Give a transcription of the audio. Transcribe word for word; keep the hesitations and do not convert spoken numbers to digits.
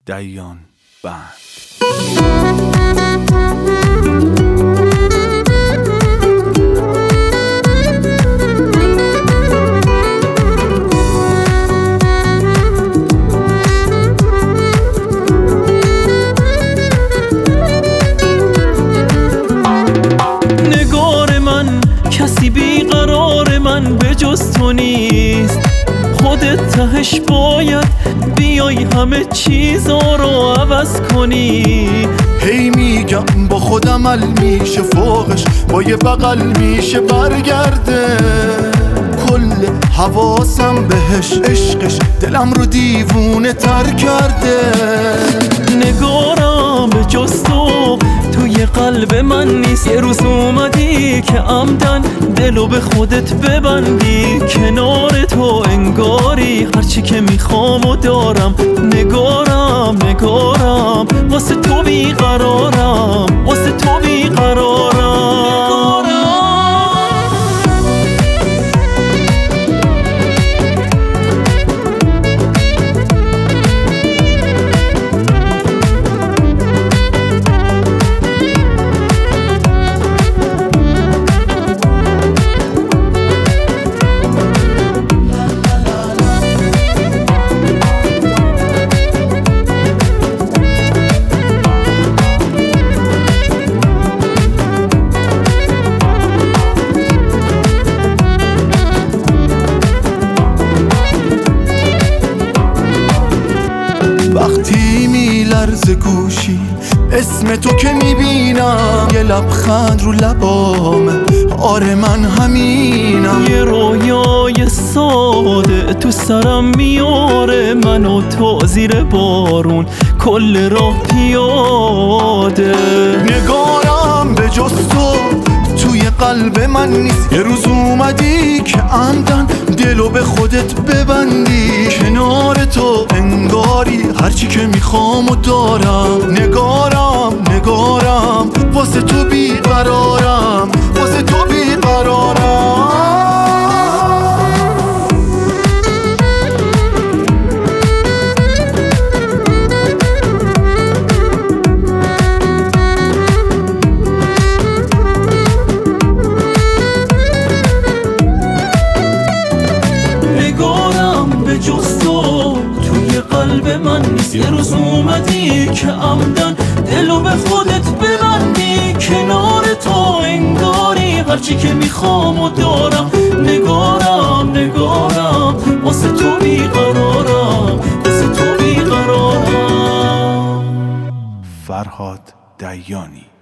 دیان بند. نگار من کسی بیقرار من به جز تو نیست، خودت تهش باید بیای همه چیزا رو عوض کنی. هی میگم با خودم عمل میشه فوقش، با یه بغل میشه برگرده. کل حواسم بهش، عشقش دلم رو دیوونه تر کرده. نگارم به جز تو توی قلب من نیست. یه روز اومدی که عمدن دلو به خودت ببندی، کنار تو انگاری هرچی که میخوام و دارم. نگارم نگارم واسه تو بیقرارم، واسه تو بیقرارم. وقتی میلرزه گوشی اسم تو که میبینم، یه لبخند رو لبامه، آره من همینم. یه رویای ساده تو سرم میاره، من و تو زیر بارون کل راه پیاده. نگارم به جز تو توی قلب من نیست. یه روز اومدی که عمدن دلو به خودت ببندی، کنار تو انگاری هرچی که میخوام و دارم. نگارم نگارم واسه تو بیقرارم، واسه تو بیقرارم. جز تو توی قلب من نیست. یه روز اومدی که عمدن دلو به خودت ببندی، کنار تو انگاری هرچی که میخوام و دارم. نگارم نگارم واسه تو بیقرارم، واسه تو بیقرارم. فرهاد دیانی.